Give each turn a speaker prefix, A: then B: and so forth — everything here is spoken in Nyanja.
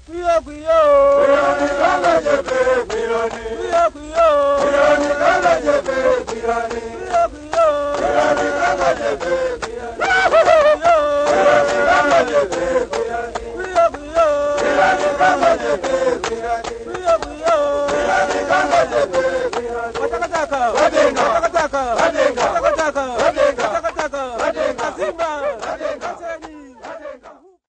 A: Kuyo kuyo.
B: Kuyani kanga jebe kuyani.
A: Kuyo kuyo.
B: Kuyani kanga jebe kuyani.
A: Kuyo kuyo.
B: Kuyani kanga jebe kuyani.
A: Kuyani
B: kanga jebe kuyani.
A: Kuyo kuyo.
B: Kuyani kanga jebe kuyani.
A: Kuyo kuyo.
B: Kuyani kanga jebe kuyani.
A: Watakataka.
B: Wadenga.
A: Watakataka.